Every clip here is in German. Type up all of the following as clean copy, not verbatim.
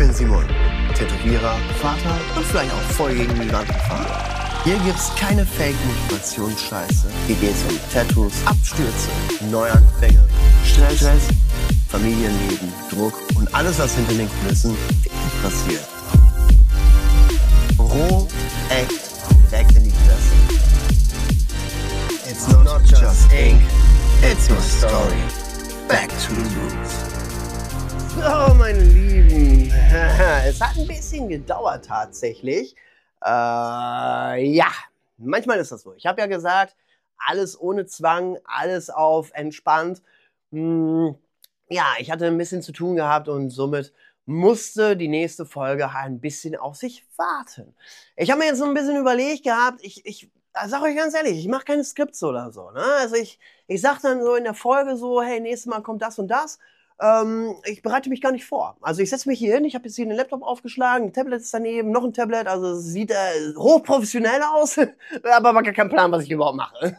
bin Simon, Tätowierer, Vater und vielleicht auch voll gegen Migrantenfahrer. Hier gibt's keine Fake-Motivationsscheiße. Hier geht's um Tattoos, Abstürze, Neuanfänge, Stress, Familienleben, Druck und alles, was hinter den Kulissen wirklich passiert. Roh, echt, direkt in die Fresse. It's not just ink, it's your story. Back to the roots. So, meine Lieben, es hat ein bisschen gedauert tatsächlich. Ja, manchmal ist das so. Ich habe ja gesagt, alles ohne Zwang, alles auf entspannt. Ja, ich hatte ein bisschen zu tun gehabt und somit musste die nächste Folge halt ein bisschen auf sich warten. Ich habe mir jetzt so ein bisschen überlegt gehabt, ich sag euch ganz ehrlich, ich mache keine Skripts oder so. Ne? Also ich sag dann so in der Folge so, hey, nächstes Mal kommt das und das. Ich bereite mich gar nicht vor. Also ich setze mich hier hin, ich habe jetzt hier einen Laptop aufgeschlagen, ein Tablet ist daneben, noch ein Tablet, also es sieht hochprofessionell aus, aber man hat keinen Plan, was ich überhaupt mache.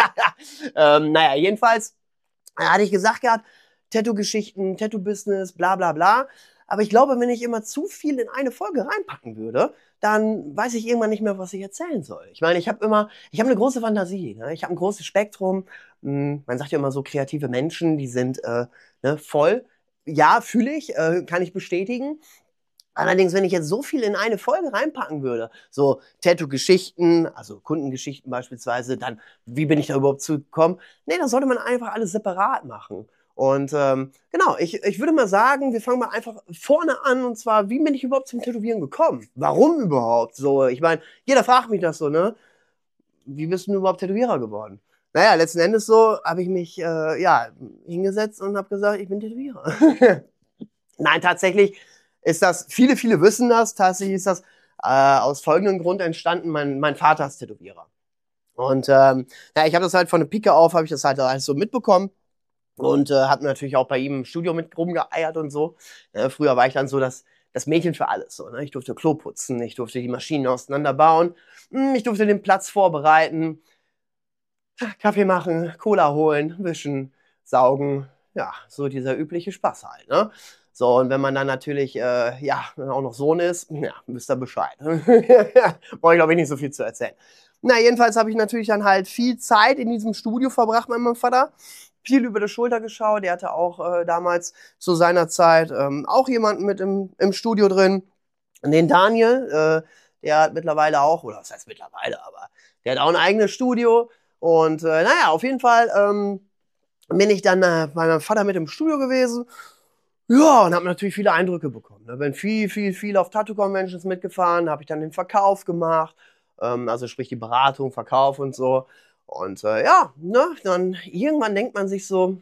Naja, jedenfalls hatte ich gesagt gehabt, Tattoo-Geschichten, Tattoo-Business, bla bla bla. Aber ich glaube, wenn ich immer zu viel in eine Folge reinpacken würde, dann weiß ich irgendwann nicht mehr, was ich erzählen soll. Ich meine, ich habe eine große Fantasie, ne? Ich habe ein großes Spektrum. Man sagt ja immer so, kreative Menschen, die sind voll. Ja, fühle ich, kann ich bestätigen. Allerdings, wenn ich jetzt so viel in eine Folge reinpacken würde, so Tattoo-Geschichten, also Kundengeschichten beispielsweise, dann, wie bin ich da überhaupt zugekommen? Nee, dann sollte man einfach alles separat machen. Und genau, ich würde mal sagen, wir fangen mal einfach vorne an, und zwar, wie bin ich überhaupt zum Tätowieren gekommen? Warum überhaupt? So, ich meine, jeder fragt mich das so, ne? Wie bist du denn überhaupt Tätowierer geworden? Naja, letzten Endes so habe ich mich hingesetzt und habe gesagt, ich bin Tätowierer. Nein, tatsächlich ist das, viele wissen das, tatsächlich ist das aus folgendem Grund entstanden, mein Vater ist Tätowierer. Und ich habe das halt von der Pike auf, habe ich das halt so mitbekommen. Und habe natürlich auch bei ihm im Studio mit rumgeeiert und so. Früher war ich dann so das Mädchen für alles. So, ne? Ich durfte Klo putzen, ich durfte die Maschinen auseinanderbauen, ich durfte den Platz vorbereiten, Kaffee machen, Cola holen, wischen, saugen. Ja, so dieser übliche Spaß halt. Ne? So, und wenn man dann natürlich auch noch Sohn ist, ja, wisst ihr Bescheid. Brauche ich, glaube ich, nicht so viel zu erzählen. Na, jedenfalls habe ich natürlich dann halt viel Zeit in diesem Studio verbracht mit meinem Vater. Viel über die Schulter geschaut. Der hatte auch damals zu seiner Zeit auch jemanden mit im Studio drin. Den Daniel, der hat mittlerweile auch, oder was heißt mittlerweile, aber der hat auch ein eigenes Studio. Und naja, auf jeden Fall bin ich dann bei meinem Vater mit im Studio gewesen. Ja, und habe natürlich viele Eindrücke bekommen. Ne? Bin viel auf Tattoo-Conventions mitgefahren, habe ich dann den Verkauf gemacht. Also sprich die Beratung, Verkauf und so. Und ja, ne, dann irgendwann denkt man sich so,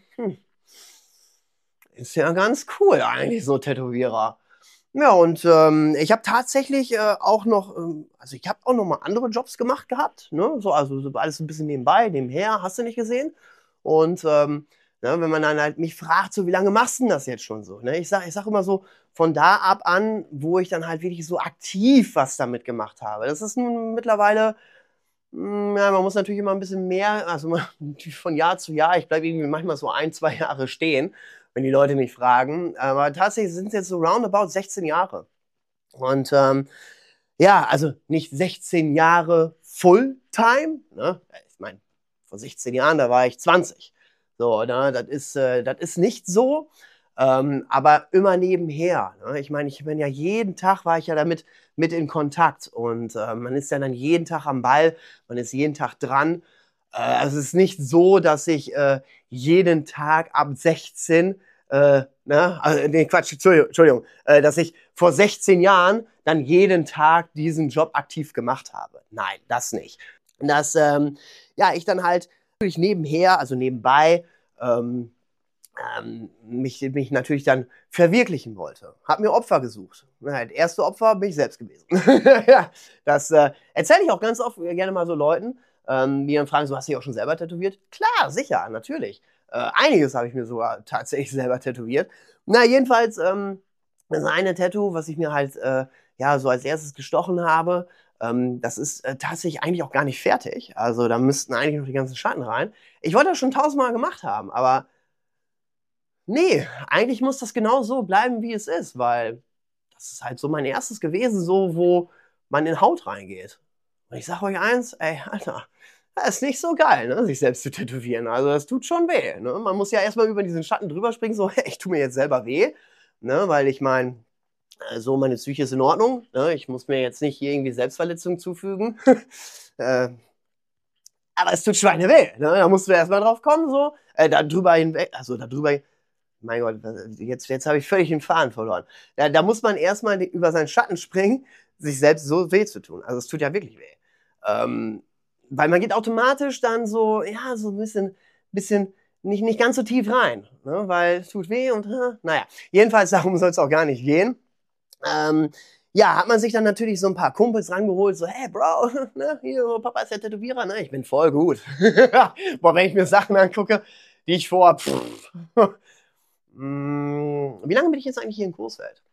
ist ja ganz cool eigentlich so Tätowierer. Ja, und ich habe tatsächlich auch noch, also ich habe auch noch mal andere Jobs gemacht gehabt, ne, so, also so alles ein bisschen nebenher, hast du nicht gesehen. Und ne, wenn man dann halt mich fragt, so wie lange machst du denn das jetzt schon so? Ne? Ich sag immer so, von da ab an, wo ich dann halt wirklich so aktiv was damit gemacht habe. Das ist nun mittlerweile, ja, man muss natürlich immer ein bisschen mehr, also von Jahr zu Jahr, ich bleibe irgendwie manchmal so 1-2 Jahre stehen, wenn die Leute mich fragen. Aber tatsächlich sind es jetzt so roundabout 16 Jahre. Und ja, also nicht 16 Jahre Fulltime. Ne? Ich meine, vor 16 Jahren, da war ich 20. So, ne? Das ist nicht so. Aber immer nebenher. Ne? Ich meine, ich bin ja jeden Tag, war ich ja damit mit in Kontakt. Und man ist ja dann jeden Tag am Ball, man ist jeden Tag dran. Also es ist nicht so, dass ich jeden Tag ab 16, nee, Quatsch, Entschuldigung, dass ich vor 16 Jahren dann jeden Tag diesen Job aktiv gemacht habe. Nein, das nicht. Dass ich dann halt natürlich nebenher, also nebenbei, mich natürlich dann verwirklichen wollte. Hab mir Opfer gesucht. Das erste Opfer bin ich selbst gewesen. Das erzähle ich auch ganz oft gerne mal so Leuten, die dann fragen, so, hast du dich auch schon selber tätowiert? Klar, sicher, natürlich. Einiges habe ich mir sogar tatsächlich selber tätowiert. Na, jedenfalls, das eine Tattoo, was ich mir halt so als erstes gestochen habe, das ist tatsächlich eigentlich auch gar nicht fertig. Also da müssten eigentlich noch die ganzen Schatten rein. Ich wollte das schon 1000-mal gemacht haben, aber nee, eigentlich muss das genau so bleiben, wie es ist, weil das ist halt so mein erstes gewesen, so, wo man in Haut reingeht. Und ich sag euch eins, ey, Alter, das ist nicht so geil, ne, sich selbst zu tätowieren. Also das tut schon weh. Ne? Man muss ja erstmal über diesen Schatten drüber springen, so, hey, ich tue mir jetzt selber weh. Ne? Weil ich meine, so meine Psyche ist in Ordnung. Ne? Ich muss mir jetzt nicht hier irgendwie Selbstverletzung zufügen. äh, aber es tut Schweine weh. Ne? Da musst du erstmal drauf kommen, so. Da drüber hinweg, also da drüber, mein Gott, jetzt habe ich völlig den Faden verloren. Da muss man erstmal über seinen Schatten springen, sich selbst so weh zu tun. Also es tut ja wirklich weh. Weil man geht automatisch dann so, ja, so ein bisschen nicht ganz so tief rein, ne? Weil es tut weh und, naja, jedenfalls darum soll es auch gar nicht gehen. Ja, hat man sich dann natürlich so ein paar Kumpels rangeholt, so, hey Bro, ne, hier, Papa ist der Tätowierer, ne, ich bin voll gut. Boah, wenn ich mir Sachen angucke, die ich vor, wie lange bin ich jetzt eigentlich hier in Coesfeld?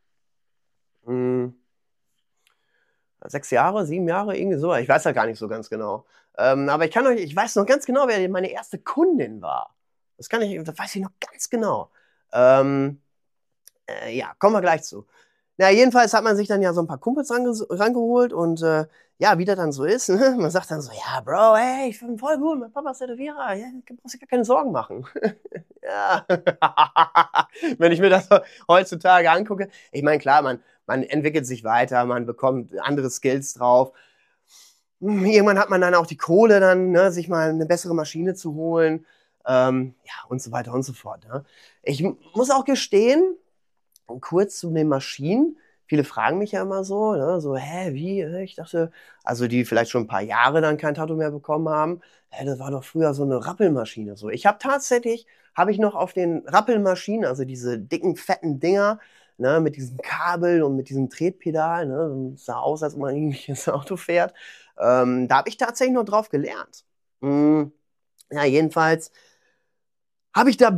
6 Jahre, 7 Jahre, irgendwie so. Ich weiß ja gar nicht so ganz genau. Aber ich weiß noch ganz genau, wer meine erste Kundin war. Das weiß ich noch ganz genau. Ja, kommen wir gleich zu. Na, jedenfalls hat man sich dann ja so ein paar Kumpels rangeholt und ja, wie das dann so ist, ne? Man sagt dann so, ja, Bro, hey, ich bin voll gut, mein Papa ist Tätowierer, ja, du brauchst dir gar keine Sorgen machen. Ja. Wenn ich mir das heutzutage angucke, ich meine, klar, man entwickelt sich weiter, man bekommt andere Skills drauf. Irgendwann hat man dann auch die Kohle, dann, ne, sich mal eine bessere Maschine zu holen, ja, und so weiter und so fort. Ne? Ich muss auch gestehen, kurz zu den Maschinen. Viele fragen mich ja immer so, ne, so, hä, wie? Ich dachte, also die vielleicht schon ein paar Jahre dann kein Tattoo mehr bekommen haben, das war doch früher so eine Rappelmaschine. So, ich habe tatsächlich, habe ich noch auf den Rappelmaschinen, also diese dicken, fetten Dinger, ne, mit diesem Kabel und mit diesem Tretpedal, ne, sah aus, als ob man irgendwie ins Auto fährt. Da habe ich tatsächlich noch drauf gelernt. Ja, jedenfalls habe ich da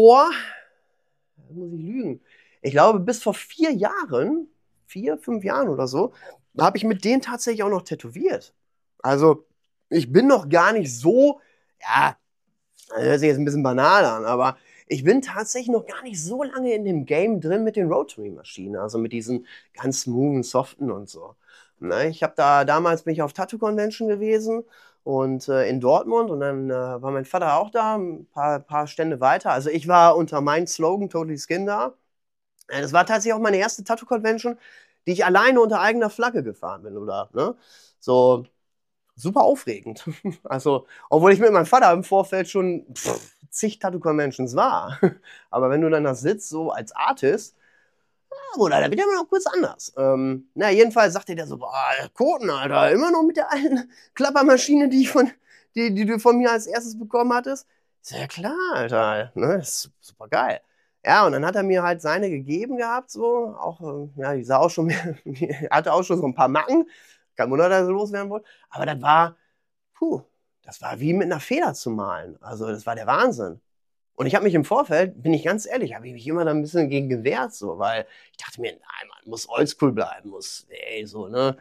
muss ich lügen, ich glaube, bis vor 4 Jahren, 4, 5 Jahren oder so, habe ich mit denen tatsächlich auch noch tätowiert. Also, ich bin noch gar nicht so, ja, das hört sich jetzt ein bisschen banal an, aber ich bin tatsächlich noch gar nicht so lange in dem Game drin mit den Rotary-Maschinen, also mit diesen ganz smoothen, soften und so. Ne, ich habe damals bin ich auf Tattoo Convention gewesen und in Dortmund und dann war mein Vater auch da, ein paar Stände weiter. Also ich war unter meinem Slogan Totally Skin da. Das war tatsächlich auch meine erste Tattoo-Convention, die ich alleine unter eigener Flagge gefahren bin, oder? Ne? So super aufregend. Also, obwohl ich mit meinem Vater im Vorfeld schon zig Tattoo-Conventions war. Aber wenn du dann da sitzt, so als Artist, oder da wird ja immer noch kurz anders. Na, jedenfalls sagte der so, boah, Koten, Alter, immer noch mit der alten Klappermaschine, die du von mir als erstes bekommen hattest. Ich so, ja klar, Alter, ne, ist super geil. Ja, und dann hat er mir halt seine gegeben gehabt, so, auch, ja, die sah auch schon, die hatte auch schon so ein paar Macken, kein Wunder, dass er so loswerden wollte, aber das war wie mit einer Feder zu malen, also das war der Wahnsinn. Und ich habe mich im Vorfeld, bin ich ganz ehrlich, habe ich mich immer da ein bisschen gegen gewehrt, so, weil ich dachte mir, nein, man muss oldschool bleiben, ey, so, ne.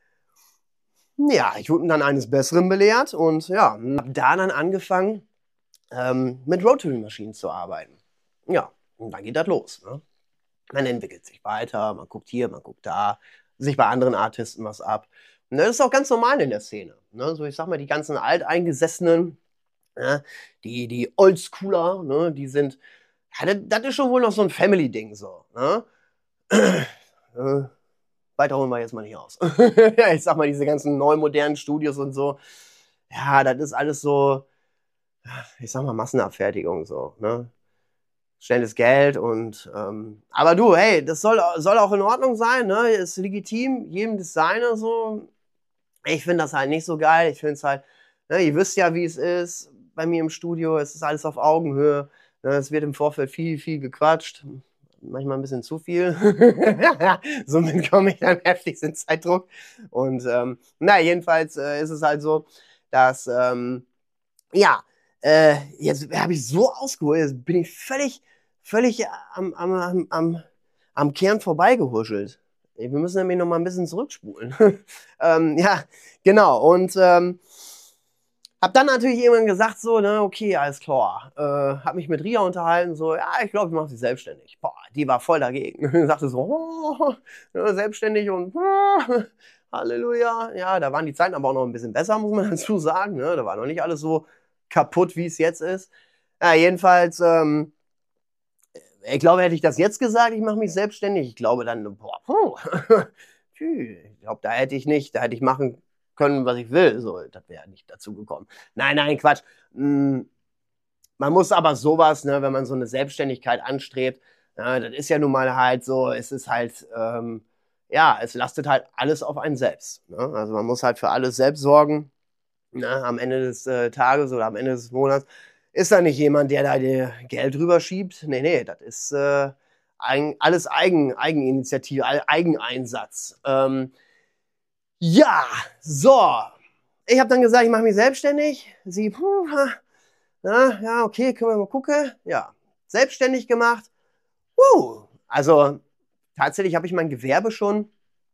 Ja, ich wurde dann eines Besseren belehrt und ja, habe da dann angefangen, mit Rotary-Maschinen zu arbeiten. Ja, und dann geht das los. Ne? Man entwickelt sich weiter, man guckt hier, man guckt da, sich bei anderen Artisten was ab. Und das ist auch ganz normal in der Szene. Ne? So, ich sag mal, die ganzen Alteingesessenen, ne? Die Oldschooler, ne? Die sind, ja, das ist schon wohl noch so ein Family-Ding so. Ne? Weiter holen wir jetzt mal nicht aus. Ja, ich sag mal, diese ganzen neu modernen Studios und so, ja, das ist alles so, ich sag mal, Massenabfertigung so, ne? Schnelles Geld und aber du, hey, das soll auch in Ordnung sein, ne? Ist legitim, jedem das seine so. Ich finde das halt nicht so geil. Ich finde es halt, ne, ihr wisst ja, wie es ist bei mir im Studio. Es ist alles auf Augenhöhe. Ne? Es wird im Vorfeld viel, viel gequatscht. Manchmal ein bisschen zu viel. Somit komme ich dann heftig in Zeitdruck. Und na, jedenfalls ist es halt so, dass ja, jetzt habe ich so ausgeholt, jetzt bin ich völlig am Kern vorbeigehuschelt. Wir müssen nämlich noch mal ein bisschen zurückspulen. Ja, genau. Und Hab dann natürlich irgendwann gesagt, so, ne, okay, alles klar. Hab mich mit Ria unterhalten, so, ja, ich glaube, ich mache sie selbstständig. Boah, die war voll dagegen. Sagte so, oh, ja, selbstständig und Halleluja. Ja, da waren die Zeiten aber auch noch ein bisschen besser, muss man dazu sagen. Ne? Da war noch nicht alles so kaputt, wie es jetzt ist. Ja, jedenfalls, ich glaube, hätte ich das jetzt gesagt, ich mache mich selbstständig, ich glaube dann, boah, ich glaube, da hätte ich machen können, was ich will. So, das wäre nicht dazu gekommen. Nein, nein, Quatsch. Man muss aber sowas, ne, wenn man so eine Selbstständigkeit anstrebt, das ist ja nun mal halt so, es ist halt, ja, es lastet halt alles auf einen selbst. Ne? Also man muss halt für alles selbst sorgen. Ne? Am Ende des Tages oder am Ende des Monats ist da nicht jemand, der da dir Geld rüberschiebt. Nee, nee, das ist alles Eigeninitiative, Eigeneinsatz. Ja, so. Ich habe dann gesagt, ich mache mich selbstständig. Sie, ja, okay, können wir mal gucken. Ja, selbstständig gemacht. Also tatsächlich habe ich mein Gewerbe schon.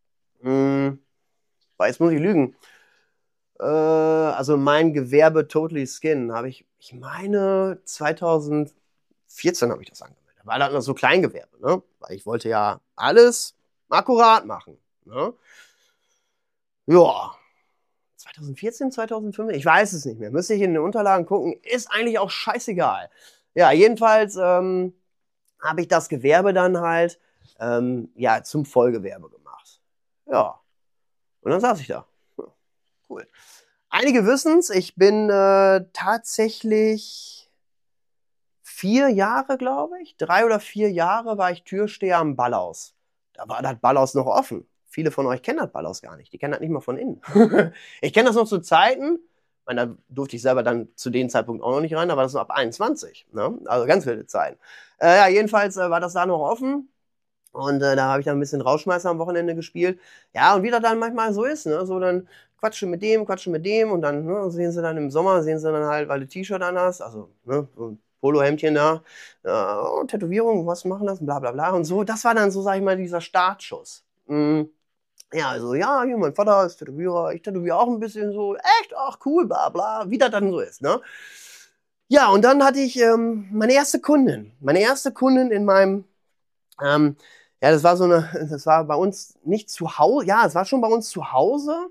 Jetzt muss ich lügen. Also mein Gewerbe Totally Skin habe ich meine 2014 habe ich das angemeldet. Da war das noch so Kleingewerbe, ne? Weil ich wollte ja alles akkurat machen. Ne? Ja, 2014, 2015, ich weiß es nicht mehr. Müsste ich in den Unterlagen gucken. Ist eigentlich auch scheißegal. Ja, jedenfalls habe ich das Gewerbe dann halt ja, zum Vollgewerbe gemacht. Ja, und dann saß ich da. Ja, cool. Einige wissen es, ich bin tatsächlich 4 Jahre, glaube ich, 3 oder 4 Jahre war ich Türsteher am Ballhaus. Da war das Ballhaus noch offen. Viele von euch kennen das Ballhaus gar nicht. Die kennen das nicht mal von innen. Ich kenne das noch zu Zeiten, ich meine, da durfte ich selber dann zu dem Zeitpunkt auch noch nicht rein, da war das noch ab 21. Ne? Also ganz wilde Zeiten. Ja, jedenfalls war das da noch offen. Und da habe ich dann ein bisschen Rauschmeißer am Wochenende gespielt. Ja, und wie das dann manchmal so ist, ne? So dann quatschen mit dem und dann ne, sehen sie dann im Sommer, sehen sie dann halt, weil du T-Shirt an hast, also ne, so ein Polohemdchen da, Tätowierung, was machen das, bla bla bla und so. Das war dann so, sag ich mal, dieser Startschuss. Ja, also ja, hier, mein Vater ist Tätowierer, ich tätowiere auch ein bisschen so, echt, ach cool, bla bla, wie das dann so ist, ne? Ja, und dann hatte ich meine erste Kundin in meinem ja, das war bei uns nicht zu Hause, ja, es war schon bei uns zu Hause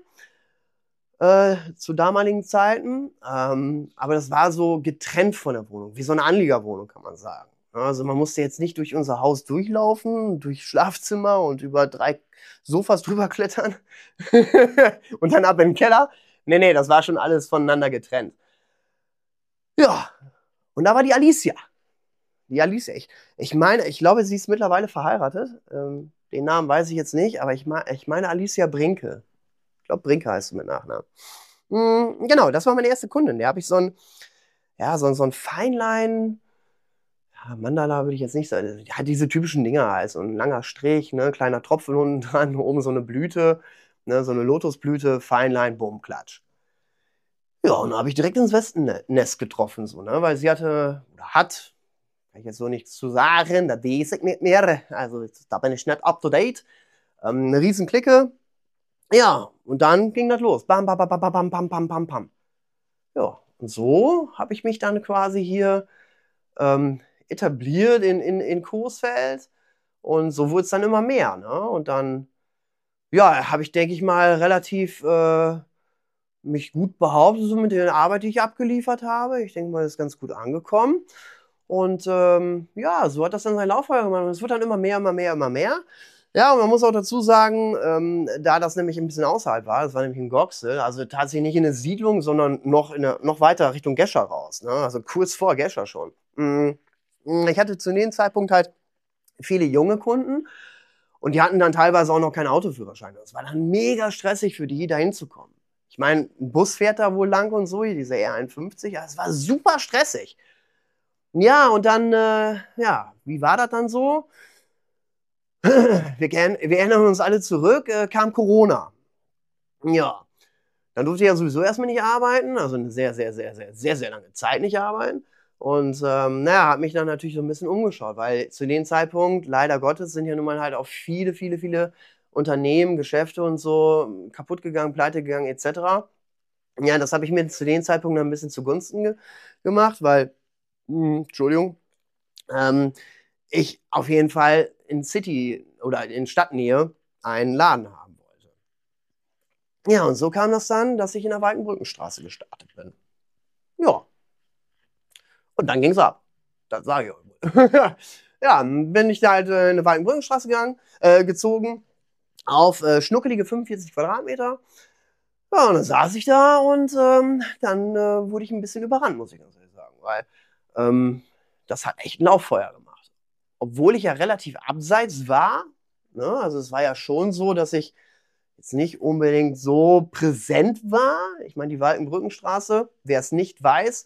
zu damaligen Zeiten, aber das war so getrennt von der Wohnung, wie so eine Anliegerwohnung, kann man sagen. Also man musste jetzt nicht durch unser Haus durchlaufen, durch Schlafzimmer und über 3 Sofas drüber klettern und dann ab in den Keller. Nee, nee, das war schon alles voneinander getrennt. Ja, und da war die Alicia. Die Alicia, ich meine, ich glaube, sie ist mittlerweile verheiratet. Den Namen weiß ich jetzt nicht, aber ich meine Alicia Brinke. Ich glaube, Brinke heißt sie mit Nachnamen. Genau, das war meine erste Kundin. Der habe ich ja, so ein Feinlein, ja, Mandala würde ich jetzt nicht sagen. Ja, diese typischen Dinger halt. So ein langer Strich, ne, kleiner Tropfen unten dran, oben so eine Blüte, ne, so eine Lotusblüte, Feinlein, bumm, klatsch. Ja, und da habe ich direkt ins Wespennest getroffen, so, ne, weil sie hatte, oder hat, kann ich jetzt so nichts zu sagen, da weiß ich nicht mehr. Also da bin ich nicht up to date. Eine riesen Clique. Ja, und dann ging das los. Bam, bam, bam, bam, bam, bam, bam, bam, bam. Ja, und so habe ich mich dann quasi hier etabliert in Coesfeld. Und so wurde es dann immer mehr. Ne? Und dann, ja, habe ich, denke ich mal, relativ mich gut behauptet, so mit der Arbeit, die ich abgeliefert habe. Ich denke mal, das ist ganz gut angekommen. Und ja, so hat das dann seinen Lauf gemacht. Es wird dann immer mehr, immer mehr, immer mehr. Ja, und man muss auch dazu sagen, da das nämlich ein bisschen außerhalb war, das war nämlich in Goxel, also tatsächlich nicht in der Siedlung, sondern noch weiter Richtung Gescher raus. Ne? Also kurz vor Gescher schon. Ich hatte zu dem Zeitpunkt halt viele junge Kunden und die hatten dann teilweise auch noch keinen Autoführerschein. Das war dann mega stressig für die, da hinzukommen. Ich meine, ein Bus fährt da wohl lang und so, diese R51, ja, es war super stressig. Ja, und dann, ja, wie war das dann so? Wir erinnern uns alle zurück, kam Corona. Ja, dann durfte ich ja sowieso erstmal nicht arbeiten, also eine sehr, sehr, sehr, sehr, sehr, sehr lange Zeit nicht arbeiten. Und naja, habe mich dann natürlich so ein bisschen umgeschaut, weil zu dem Zeitpunkt, leider Gottes, sind ja nun mal halt auch viele, viele Unternehmen, Geschäfte und so kaputt gegangen, pleite gegangen etc. Ja, das habe ich mir zu dem Zeitpunkt dann ein bisschen zugunsten gemacht, weil, Entschuldigung, ähm, ich auf jeden Fall in City oder in Stadtnähe einen Laden haben wollte. Ja, und so kam das dann, dass ich in der Walkenbrückenstraße gestartet bin. Ja, und dann ging's ab. Das sage ich euch wohl. Ja, dann bin ich da halt in eine Walkenbrückenstraße gezogen, auf schnuckelige 45 Quadratmeter. Ja, und dann saß ich da und dann wurde ich ein bisschen überrannt, muss ich ganz ehrlich sagen, weil ähm, das hat echt ein Lauffeuer gemacht. Obwohl ich ja relativ abseits war, ne? Also es war ja schon so, dass ich jetzt nicht unbedingt so präsent war. Ich meine, die Walkenbrückenstraße, wer es nicht weiß,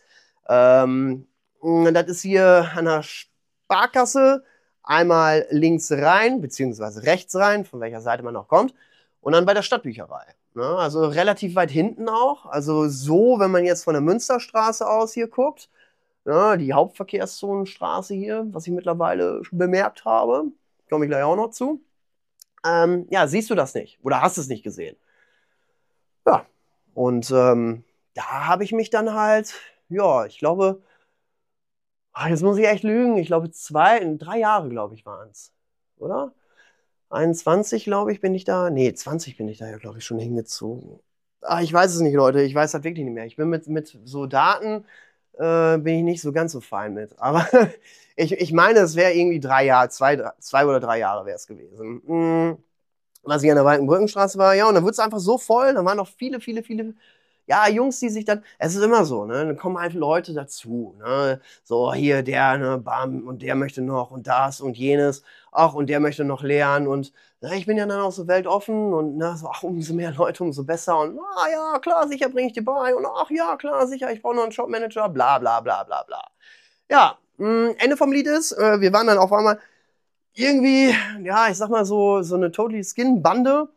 das ist hier an der Sparkasse einmal links rein, beziehungsweise rechts rein, von welcher Seite man noch kommt, und dann bei der Stadtbücherei. Ne? Also relativ weit hinten auch. Also so, wenn man jetzt von der Münsterstraße aus hier guckt, ne, die Hauptverkehrszonenstraße hier, was ich mittlerweile schon bemerkt habe, komme ich gleich auch noch zu. Ja, siehst du das nicht oder hast es nicht gesehen. Ja, und da habe ich mich dann halt, ja, ich glaube, jetzt muss ich echt lügen, ich glaube 3 Jahre, glaube ich, waren es, oder? 21, glaube ich, bin ich da. Nee, 20 bin ich da ja, glaube ich, schon hingezogen. Ich weiß es nicht, Leute. Ich weiß das wirklich nicht mehr. Ich bin mit so Daten, bin ich nicht so ganz so fein mit. Aber ich meine, es wäre irgendwie 3 Jahre, 2 oder 3 Jahre wäre es gewesen. Was ich an der Walkenbrückenstraße war, ja, und dann wurde es einfach so voll. Dann waren noch viele, viele, viele, ja, Jungs, die sich dann, es ist immer so, ne, dann kommen einfach Leute dazu, ne, so hier der, ne, bam, und der möchte noch und das und jenes, ach, und der möchte noch lernen und na, ich bin ja dann auch so weltoffen und na, so, ach, umso mehr Leute, umso besser und ja, klar, sicher bringe ich dir bei und ach, ja, klar, sicher, ich brauche noch einen Shopmanager, bla, bla, bla, bla, bla. Ja, Ende vom Lied ist, wir waren dann auf einmal irgendwie, ja, ich sag mal so eine Totally Skin-Bande,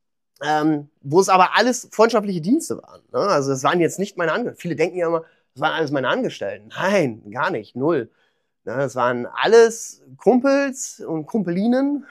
wo es aber alles freundschaftliche Dienste waren. Ne? Also es waren jetzt nicht meine Angestellten. Viele denken ja immer, das waren alles meine Angestellten. Nein, gar nicht, null. Ne? Das waren alles Kumpels und Kumpelinen.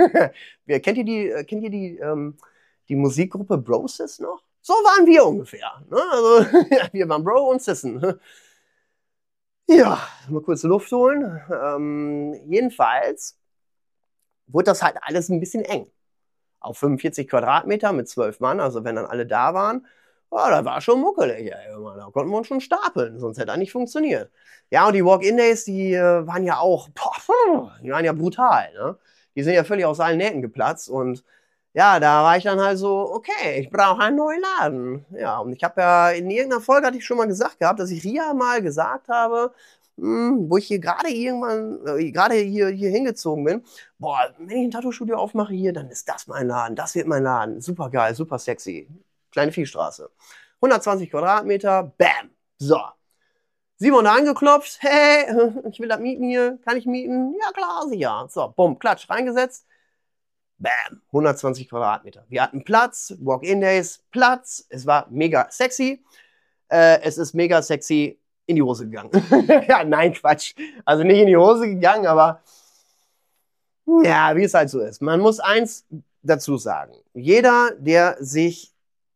Kennt ihr die Musikgruppe Brosis noch? So waren wir ungefähr. Ne? Also wir waren Bro und Sissen. Ja, mal kurz Luft holen. Jedenfalls wurde das halt alles ein bisschen eng. Auf 45 Quadratmeter mit 12 Mann, also wenn dann alle da waren, oh, das war schon muckelig, ey. Da konnten wir uns schon stapeln, sonst hätte das nicht funktioniert. Ja, und die Walk-In-Days, die waren ja auch, die waren ja brutal, ne? Die sind ja völlig aus allen Nähten geplatzt und ja, da war ich dann halt so, okay, ich brauche einen neuen Laden. Ja, und ich habe ja in irgendeiner Folge hatte ich schon mal gesagt gehabt, dass ich Ria mal gesagt habe, wo ich hier gerade irgendwann, gerade hier hingezogen bin, boah, wenn ich ein Tattoo-Studio aufmache hier, dann ist das mein Laden, das wird mein Laden. Super geil, super sexy. Kleine Viehstraße. 120 Quadratmeter, bam. So. Simon hat angeklopft, hey, ich will das mieten hier, kann ich mieten? Ja klar, sicher. So, bumm, klatsch, reingesetzt. Bam, 120 Quadratmeter. Wir hatten Platz, Walk-In-Days, Platz. Es war mega sexy. Es ist mega sexy in die Hose gegangen. Ja, nein, Quatsch. Also nicht in die Hose gegangen, aber ja, wie es halt so ist. Man muss eins dazu sagen. Jeder, der sich,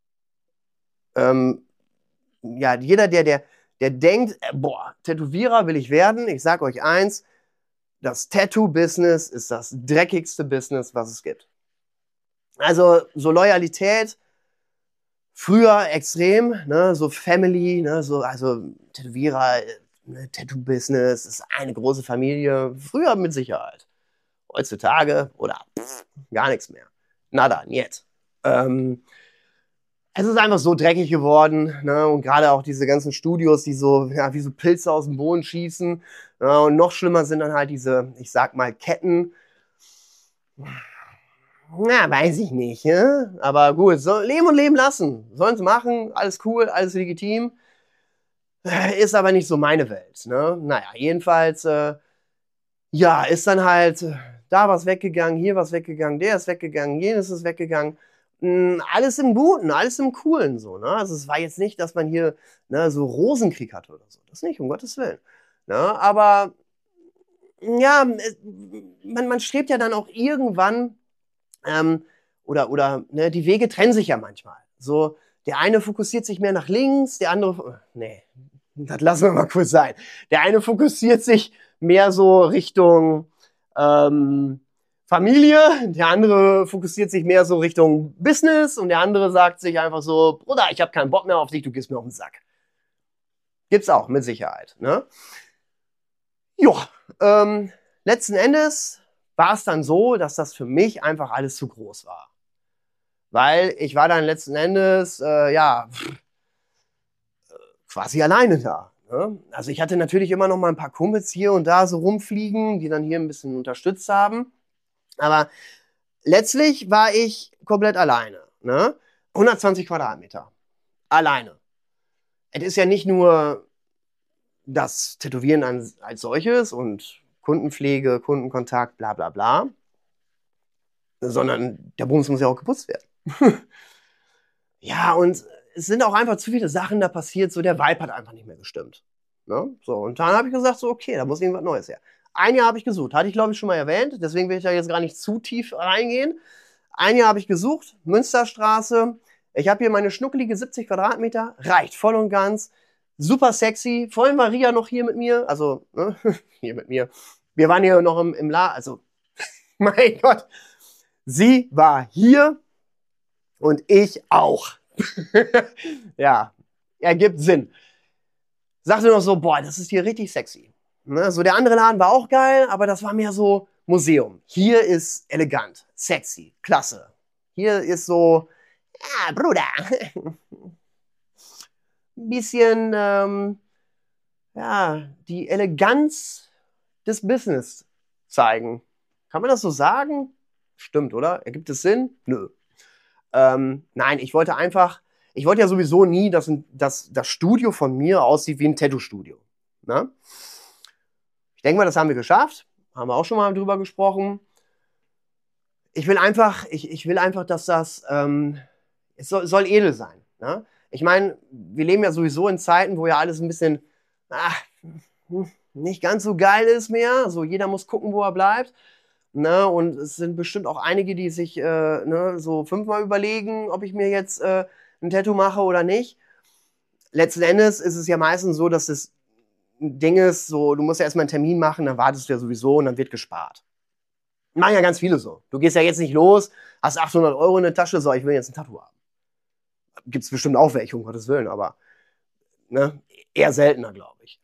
jeder, der denkt, boah, Tätowierer will ich werden, ich sag euch eins, das Tattoo-Business ist das dreckigste Business, was es gibt. Also so Loyalität, früher extrem, ne, so Family, ne, so, also Tätowierer, ne, Tattoo-Business ist eine große Familie, früher mit Sicherheit. Heutzutage oder gar nichts mehr. Nada, niet. Es ist einfach so dreckig geworden, ne? Und gerade auch diese ganzen Studios, die so, ja, wie so Pilze aus dem Boden schießen. Ja, und noch schlimmer sind dann halt diese, ich sag mal, Ketten. Na, weiß ich nicht, ne? Aber gut, so, leben und leben lassen. Sollen sie machen, alles cool, alles legitim. Ist aber nicht so meine Welt, ne? Naja, jedenfalls, ja, ist dann halt da was weggegangen, hier was weggegangen, der ist weggegangen, jenes ist weggegangen. Alles im Guten, alles im Coolen so, ne? Also es war jetzt nicht, dass man hier ne, so Rosenkrieg hatte oder so. Das nicht, um Gottes Willen. Ne? Aber ja, man strebt ja dann auch irgendwann, oder ne, die Wege trennen sich ja manchmal. So, Der eine fokussiert sich mehr nach links, der andere, nee, das lassen wir mal kurz sein. Der eine fokussiert sich mehr so Richtung Familie, der andere fokussiert sich mehr so Richtung Business und der andere sagt sich einfach so, Bruder, ich habe keinen Bock mehr auf dich, du gehst mir auf den Sack. Gibt's auch, mit Sicherheit. Ne? Ja, letzten Endes war es dann so, dass das für mich einfach alles zu groß war. Weil ich war dann letzten Endes, quasi alleine da. Ne? Also ich hatte natürlich immer noch mal ein paar Kumpels hier und da so rumfliegen, die dann hier ein bisschen unterstützt haben. Aber letztlich war ich komplett alleine. Ne? 120 Quadratmeter. Alleine. Es ist ja nicht nur das Tätowieren als solches und Kundenpflege, Kundenkontakt, bla bla bla, sondern der Bums muss ja auch geputzt werden. Ja, und es sind auch einfach zu viele Sachen da passiert, so der Vibe hat einfach nicht mehr gestimmt. Ne? So, und dann habe ich gesagt, so okay, da muss irgendwas Neues her. Ein Jahr habe ich gesucht, hatte ich glaube ich schon mal erwähnt, deswegen will ich da jetzt gar nicht zu tief reingehen. Ein Jahr habe ich gesucht, Münsterstraße. Ich habe hier meine schnuckelige 70 Quadratmeter, reicht voll und ganz. Super sexy. Vorhin war Ria noch hier mit mir, also ne, hier mit mir. Wir waren hier noch im Laden, also mein Gott. Sie war hier und ich auch. Ja, ergibt Sinn. Sagte noch so, boah, das ist hier richtig sexy. Ne, so der andere Laden war auch geil, aber das war mehr so Museum. Hier ist elegant, sexy, klasse. Hier ist so, ja, Bruder. Ein bisschen, ja, die Eleganz des Business zeigen. Kann man das so sagen? Stimmt, oder? Ergibt es Sinn? Nö. Nein, ich wollte ja sowieso nie, dass das Studio von mir aussieht wie ein Tattoo-Studio. Ne? Ich denke mal, das haben wir geschafft. Haben wir auch schon mal drüber gesprochen. Ich will einfach, dass das, es soll edel sein. Ne? Ich meine, wir leben ja sowieso in Zeiten, wo ja alles ein bisschen nicht ganz so geil ist mehr. So, jeder muss gucken, wo er bleibt. Ne? Und es sind bestimmt auch einige, die sich so 5-mal überlegen, ob ich mir jetzt ein Tattoo mache oder nicht. Letzten Endes ist es ja meistens so, dass das Ding ist, so, du musst ja erstmal einen Termin machen, dann wartest du ja sowieso und dann wird gespart. Machen ja ganz viele so. Du gehst ja jetzt nicht los, hast 800 € in der Tasche, so, ich will jetzt ein Tattoo haben. Gibt's bestimmt auch welche, um Gottes Willen, aber ne, eher seltener, glaube ich.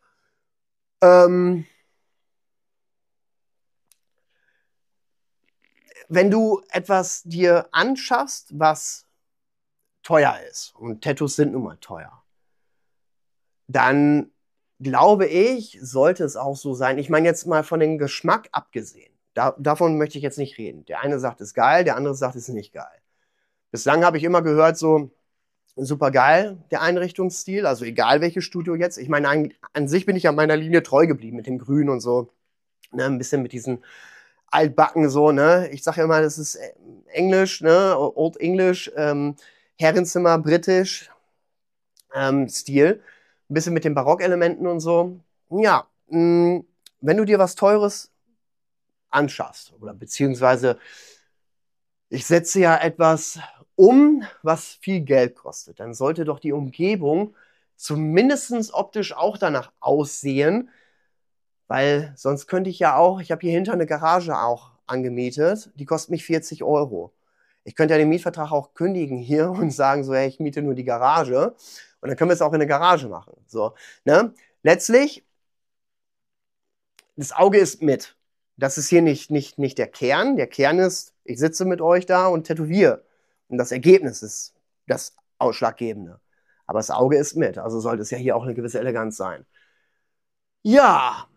Wenn du etwas dir anschaffst, was teuer ist, und Tattoos sind nun mal teuer, dann glaube ich, sollte es auch so sein. Ich meine jetzt mal von dem Geschmack abgesehen. Davon möchte ich jetzt nicht reden. Der eine sagt, es ist geil, der andere sagt, es ist nicht geil. Bislang habe ich immer gehört, so super geil, der Einrichtungsstil, also egal welches Studio jetzt. Ich meine, an sich bin ich an meiner Linie treu geblieben mit dem Grün und so. Ne, ein bisschen mit diesen Altbacken so, ne. Ich sage ja immer, das ist Englisch, ne, Old English, Herrenzimmer, britisch Stil. Ein bisschen mit den Barockelementen und so. Ja, wenn du dir was Teures anschaffst, oder beziehungsweise ich setze ja etwas was viel Geld kostet, dann sollte doch die Umgebung zumindest optisch auch danach aussehen, weil sonst könnte ich ja auch, ich habe hier hinter eine Garage auch angemietet, die kostet mich 40 €. Ich könnte ja den Mietvertrag auch kündigen hier und sagen so, hey, ich miete nur die Garage und dann können wir es auch in der Garage machen. So, ne? Letztlich, das Auge ist mit. Das ist hier nicht der Kern. Der Kern ist, ich sitze mit euch da und tätowiere. Und das Ergebnis ist das Ausschlaggebende. Aber das Auge ist mit. Also sollte es ja hier auch eine gewisse Eleganz sein. Ja.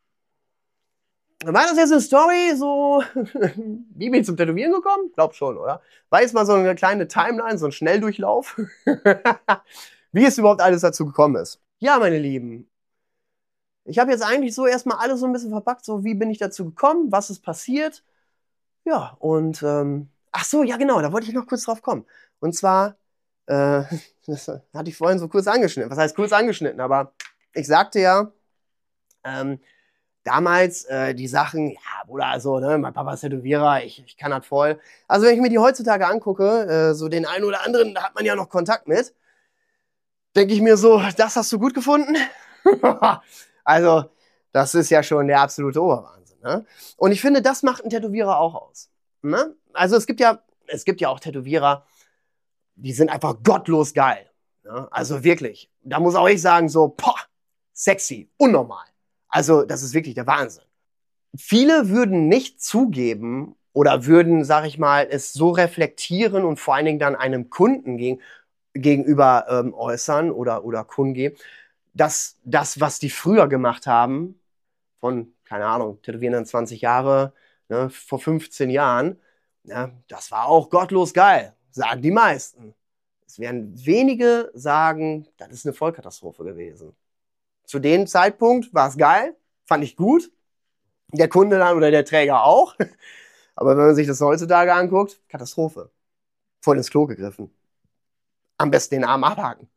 War das jetzt eine Story, so wie bin ich zum Tätowieren gekommen? Glaub schon, oder? War jetzt mal so eine kleine Timeline, so ein Schnelldurchlauf, wie es überhaupt alles dazu gekommen ist. Ja, meine Lieben, ich habe jetzt eigentlich so erstmal alles so ein bisschen verpackt, so wie bin ich dazu gekommen, was ist passiert. Ja, und ach so, ja genau, da wollte ich noch kurz drauf kommen. Und zwar, das hatte ich vorhin so kurz angeschnitten. Was heißt kurz angeschnitten? Aber ich sagte ja, damals die Sachen, ja, Bruder, also, ne, mein Papa ist Tätowierer, ich kann das voll. Also wenn ich mir die heutzutage angucke, so den einen oder anderen, da hat man ja noch Kontakt mit, denke ich mir so, das hast du gut gefunden? Also, das ist ja schon der absolute Oberwahnsinn. Ne? Und ich finde, das macht ein Tätowierer auch aus. Ne? Also es gibt ja auch Tätowierer, die sind einfach gottlos geil. Ne? Also wirklich, da muss auch ich sagen, so, boah, sexy, unnormal. Also das ist wirklich der Wahnsinn. Viele würden nicht zugeben oder würden, sag ich mal, es so reflektieren und vor allen Dingen dann einem Kunden gegenüber äußern oder kundgeben, dass das, was die früher gemacht haben, von, keine Ahnung, tätowieren dann 20 Jahre, ne, vor 15 Jahren, ja, das war auch gottlos geil, sagen die meisten. Es werden wenige sagen, das ist eine Vollkatastrophe gewesen. Zu dem Zeitpunkt war es geil, fand ich gut, der Kunde dann oder der Träger auch, aber wenn man sich das heutzutage anguckt, Katastrophe. Voll ins Klo gegriffen. Am besten den Arm abhaken.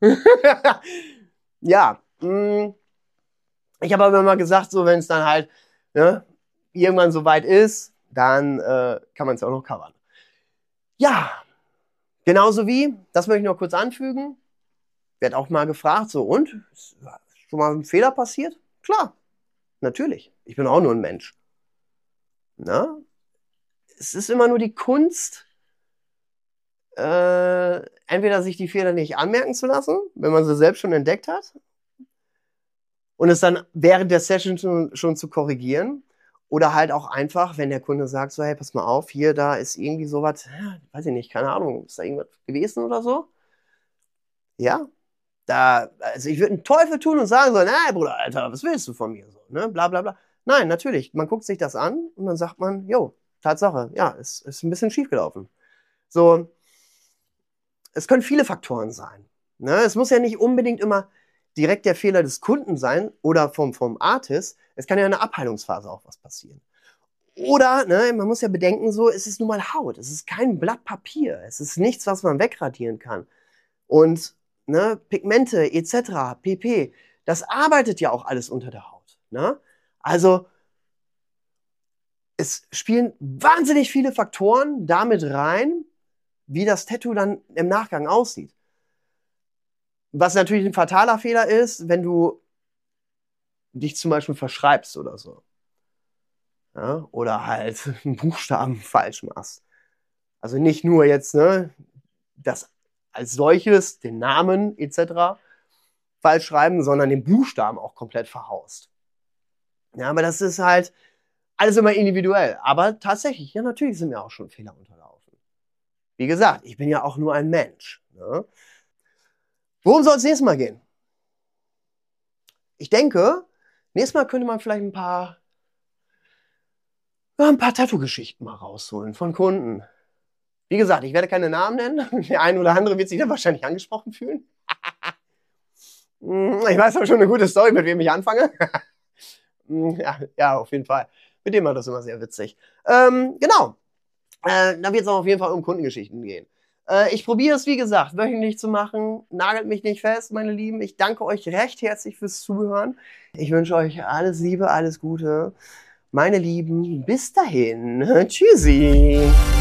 Ja, ich habe aber immer gesagt, so wenn es dann halt irgendwann soweit ist, dann kann man es auch noch covern. Ja, genauso wie, das möchte ich noch kurz anfügen, wird auch mal gefragt, so und, ist schon mal ein Fehler passiert? Klar, natürlich, ich bin auch nur ein Mensch. Na? Es ist immer nur die Kunst, entweder sich die Fehler nicht anmerken zu lassen, wenn man sie selbst schon entdeckt hat, und es dann während der Session schon zu korrigieren, oder halt auch einfach, wenn der Kunde sagt, so, hey, pass mal auf, hier, da ist irgendwie sowas, weiß ich nicht, keine Ahnung, ist da irgendwas gewesen oder so? Ja, also ich würde einen Teufel tun und sagen so, na, Bruder, Alter, was willst du von mir? So, ne, bla, bla, bla. Nein, natürlich, man guckt sich das an und dann sagt man, jo, Tatsache, ja, es ist ein bisschen schief gelaufen. So, es können viele Faktoren sein. Ne? Es muss ja nicht unbedingt immer direkt der Fehler des Kunden sein oder vom Artist. Es kann ja in der Abheilungsphase auch was passieren. Oder, ne, man muss ja bedenken, so, es ist nun mal Haut. Es ist kein Blatt Papier. Es ist nichts, was man wegradieren kann. Und ne, Pigmente etc., pp., das arbeitet ja auch alles unter der Haut. Ne? Also, es spielen wahnsinnig viele Faktoren damit rein, wie das Tattoo dann im Nachgang aussieht. Was natürlich ein fataler Fehler ist, wenn du dich zum Beispiel verschreibst oder so. Ja? Oder halt einen Buchstaben falsch machst. Also nicht nur jetzt, ne, das als solches, den Namen etc. falsch schreiben, sondern den Buchstaben auch komplett verhaust. Ja, aber das ist halt alles immer individuell. Aber tatsächlich, ja, natürlich sind mir auch schon Fehler unterlaufen. Wie gesagt, ich bin ja auch nur ein Mensch. Ne? Worum soll es nächstes Mal gehen? Ich denke, nächstes Mal könnte man vielleicht ein paar Tattoo-Geschichten mal rausholen von Kunden. Wie gesagt, ich werde keine Namen nennen. Der eine oder andere wird sich dann wahrscheinlich angesprochen fühlen. Ich weiß aber schon eine gute Story, mit wem ich anfange. Ja, auf jeden Fall. Mit dem war das immer sehr witzig. Genau. Da wird es auch auf jeden Fall um Kundengeschichten gehen. Ich probiere es, wie gesagt, wöchentlich zu machen. Nagelt mich nicht fest, meine Lieben. Ich danke euch recht herzlich fürs Zuhören. Ich wünsche euch alles Liebe, alles Gute. Meine Lieben, bis dahin. Tschüssi.